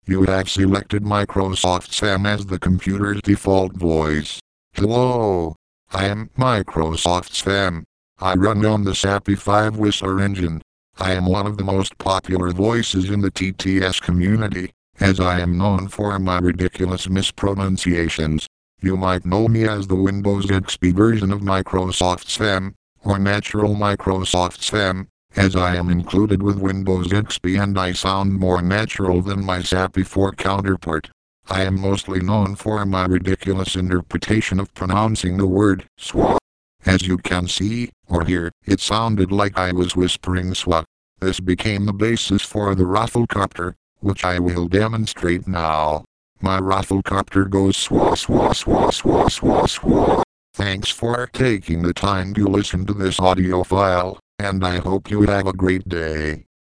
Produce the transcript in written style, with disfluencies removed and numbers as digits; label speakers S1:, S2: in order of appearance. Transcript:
S1: You have selected Microsoft Sam as the computer's default voice. Hello. I am Microsoft Sam. I run on the SAPI 5 Whistler engine. I am one of the most popular voices in the TTS community, as I am known for my ridiculous mispronunciations. You might know me as the Windows XP version of Microsoft Sam, or Natural Microsoft Sam, as I am included with Windows XP and I sound more natural than my SAPI 4 counterpart. I am mostly known for my ridiculous interpretation of pronouncing the word SWA. As you can see, or hear, it sounded like I was whispering SWA. This became the basis for the Rafflecopter, which I will demonstrate now. My Rafflecopter goes SWA SWA SWA SWA SWA SWA. Thanks for taking the time to listen to this audio file, and I hope you have a great day.